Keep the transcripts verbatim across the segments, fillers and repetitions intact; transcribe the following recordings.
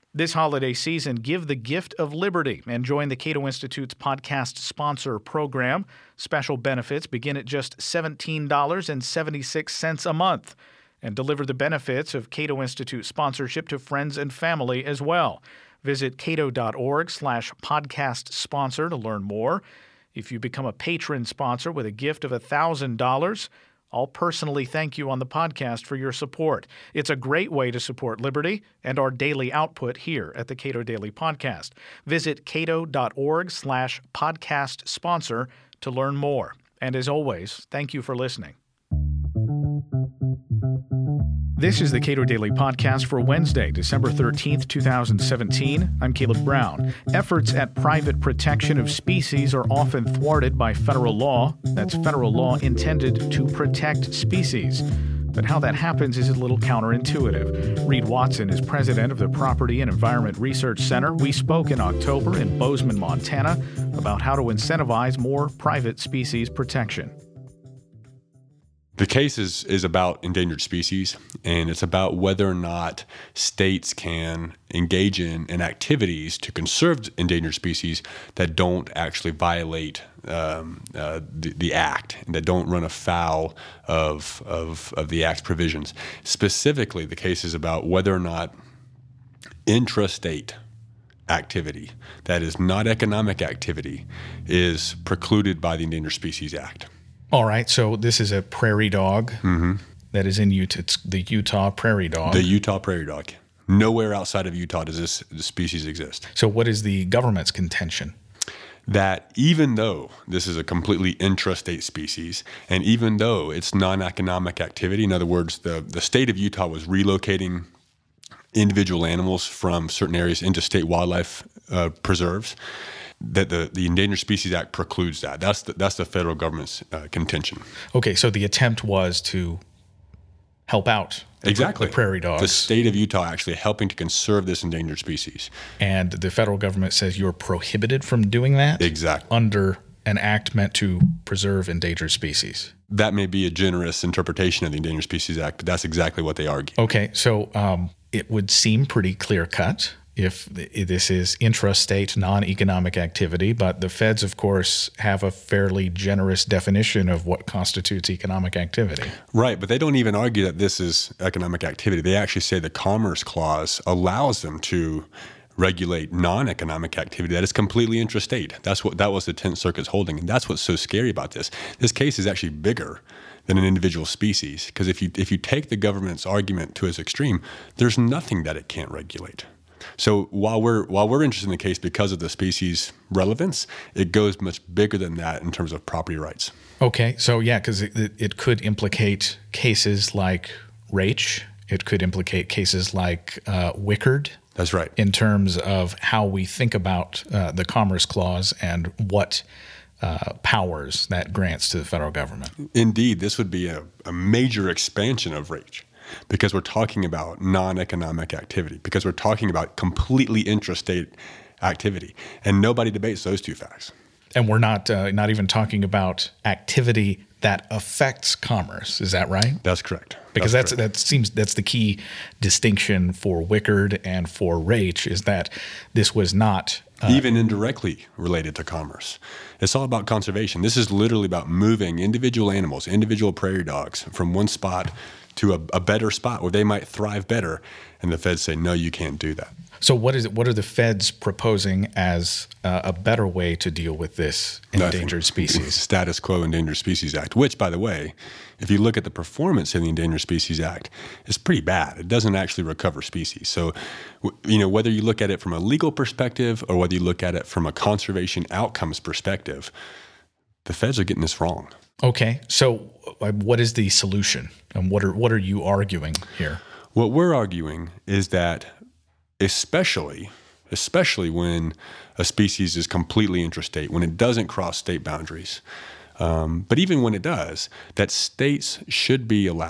This holiday season, give the gift of liberty and join the Cato Institute's podcast sponsor program. Special benefits begin at just seventeen dollars and seventy-six cents a month, and deliver the benefits of Cato Institute sponsorship to friends and family as well. Visit cato.org slash podcast sponsor to learn more. If you become a patron sponsor with a gift of one thousand dollars, I'll personally thank you on the podcast for your support. It's a great way to support liberty and our daily output here at the Cato Daily Podcast. Visit cato.org slash podcast sponsor to learn more. And as always, thank you for listening. This is the Cato Daily Podcast for Wednesday, December thirteenth, twenty seventeen. I'm Caleb Brown. Efforts at private protection of species are often thwarted by federal law. That's federal law intended to protect species. But how that happens is a little counterintuitive. Reed Watson is president of the Property and Environment Research Center. We spoke in October in Bozeman, Montana, about how to incentivize more private species protection. The case is, is about endangered species, and it's about whether or not states can engage in, in activities to conserve endangered species that don't actually violate um, uh, the, the Act and that don't run afoul of, of, of the Act's provisions. Specifically, the case is about whether or not intrastate activity, that is not economic activity, is precluded by the Endangered Species Act. All right, so this is a prairie dog Mm-hmm. that is in Utah. It's the Utah prairie dog. The Utah prairie dog. Nowhere outside of Utah does this, this species exist. So what is the government's contention? That even though this is a completely intrastate species, and even though it's non-economic activity, in other words, the, the state of Utah was relocating individual animals from certain areas into state wildlife uh, preserves, that the, the Endangered Species Act precludes that. That's the, that's the federal government's uh, contention. Okay, so the attempt was to help out the, exactly. the prairie dogs. The state of Utah actually helping to conserve this endangered species. And the federal government says you're prohibited from doing that? Exactly. Under an act meant to preserve endangered species. That may be a generous interpretation of the Endangered Species Act, but that's exactly what they argue. Okay, so um, it would seem pretty clear-cut if this is intrastate, non-economic activity, but the feds, of course, have a fairly generous definition of what constitutes economic activity. Right, but they don't even argue that this is economic activity. They actually say the Commerce Clause allows them to regulate non-economic activity that is completely intrastate. That's what that was the Tenth Circuit's holding, and that's what's so scary about this. This case is actually bigger than an individual species, because if you if you take the government's argument to its extreme, there's nothing that it can't regulate. So while we're while we're interested in the case because of the species relevance, it goes much bigger than that in terms of property rights. Okay, so yeah, because it, it could implicate cases like Raich. It could implicate cases like uh, Wickard. That's right. In terms of how we think about uh, the Commerce Clause and what uh, powers that grants to the federal government. Indeed, this would be a, a major expansion of Raich, because we're talking about non-economic activity, because we're talking about completely intrastate activity, and nobody debates those two facts. And we're not uh, not even talking about activity that affects commerce. Is that right? That's correct. Because that's, that's correct. that seems that's the key distinction for Wickard and for Raich, is that this was not uh, even indirectly related to commerce. It's all about conservation. This is literally about moving individual animals, individual prairie dogs, from one spot to a, a better spot where they might thrive better. And the feds say, no, you can't do that. So what is it? What are the feds proposing as uh, a better way to deal with this endangered species? Status Quo Endangered Species Act, which, by the way, if you look at the performance in the Endangered Species Act, is pretty bad. It doesn't actually recover species. So, you know, whether you look at it from a legal perspective or whether you look at it from a conservation outcomes perspective, the feds are getting this wrong. Okay, so uh, what is the solution, and what are what are you arguing here? What we're arguing is that especially, especially when a species is completely intrastate, when it doesn't cross state boundaries, um, but even when it does, that states should be allowed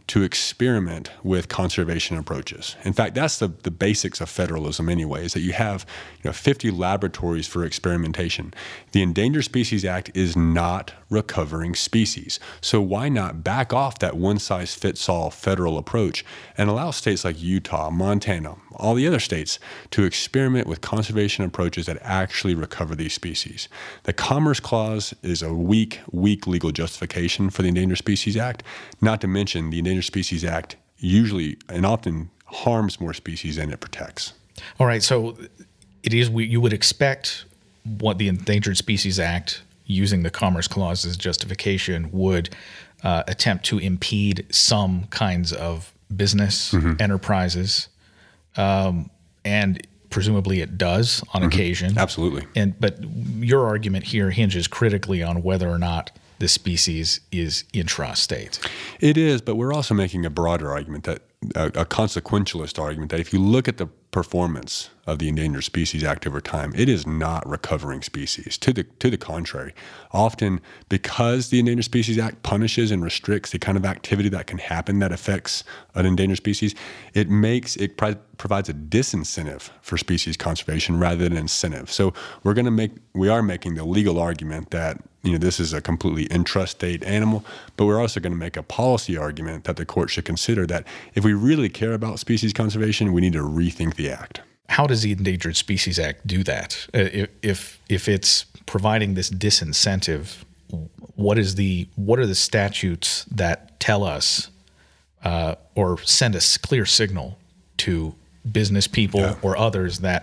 to experiment with conservation approaches. In fact, that's the, the basics of federalism anyway, is that you have you know, fifty laboratories for experimentation. The Endangered Species Act is not recovering species. So why not back off that one-size-fits-all federal approach and allow states like Utah, Montana, all the other states to experiment with conservation approaches that actually recover these species? The Commerce Clause is a weak, weak legal justification for the Endangered Species Act, not to mention the Endangered Species Act usually and often harms more species than it protects. All right, so it is you would expect what the Endangered Species Act, using the Commerce Clause as justification, would uh, attempt to impede some kinds of business mm-hmm. enterprises, um, and presumably it does on mm-hmm. occasion. Absolutely. And but your argument here hinges critically on whether or not the species is intrastate. It is, but we're also making a broader argument, that a, a consequentialist argument, that if you look at the performance of the Endangered Species Act over time, it is not recovering species. To the to the contrary, often because the Endangered Species Act punishes and restricts the kind of activity that can happen that affects an endangered species, it makes it pro- provides a disincentive for species conservation rather than incentive. So we're going to make we are making the legal argument that you know this is a completely intrastate animal, but we're also going to make a policy argument that the court should consider that if we really care about species conservation, we need to rethink the act. How does the Endangered Species Act do that? If if it's providing this disincentive, what is the what are the statutes that tell us uh, or send a clear signal to business people yeah. or others that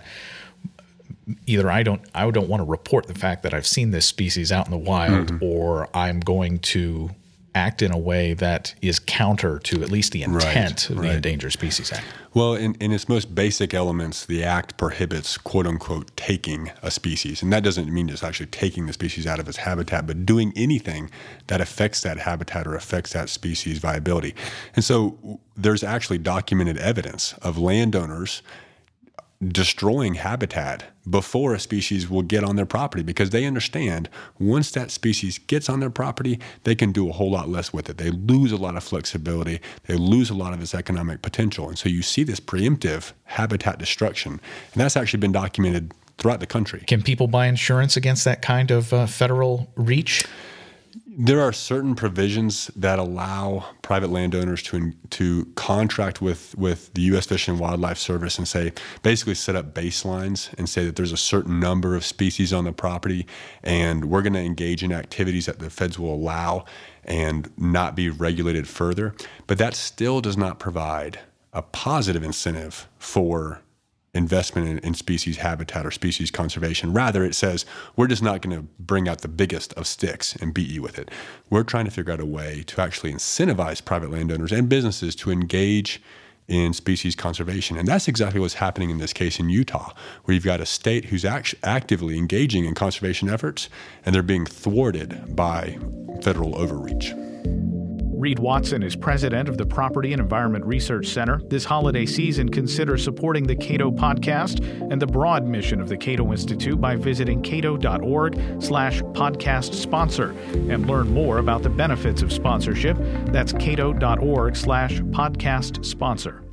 either I don't I don't want to report the fact that I've seen this species out in the wild, mm-hmm. or I'm going to act in a way that is counter to at least the intent right, of right. the Endangered Species Act? Well, in, in its most basic elements, the Act prohibits, quote unquote, taking a species. And that doesn't mean just actually taking the species out of its habitat, but doing anything that affects that habitat or affects that species' viability. And so there's actually documented evidence of landowners destroying habitat before a species will get on their property, because they understand once that species gets on their property, they can do a whole lot less with it. They lose a lot of flexibility. They lose a lot of its economic potential. And so you see this preemptive habitat destruction, and that's actually been documented throughout the country. Can people buy insurance against that kind of uh, federal reach? There are certain provisions that allow private landowners to to contract with, with the U S Fish and Wildlife Service and say, basically set up baselines and say that there's a certain number of species on the property, and we're going to engage in activities that the feds will allow and not be regulated further. But that still does not provide a positive incentive for investment in, in species habitat or species conservation. Rather, it says, we're just not going to bring out the biggest of sticks and beat you with it. We're trying to figure out a way to actually incentivize private landowners and businesses to engage in species conservation. And that's exactly what's happening in this case in Utah, where you've got a state who's act- actively engaging in conservation efforts, and they're being thwarted by federal overreach. Reed Watson is president of the Property and Environment Research Center. This holiday season, consider supporting the Cato podcast and the broad mission of the Cato Institute by visiting cato.org slash podcast sponsor and learn more about the benefits of sponsorship. That's cato.org slash podcast sponsor.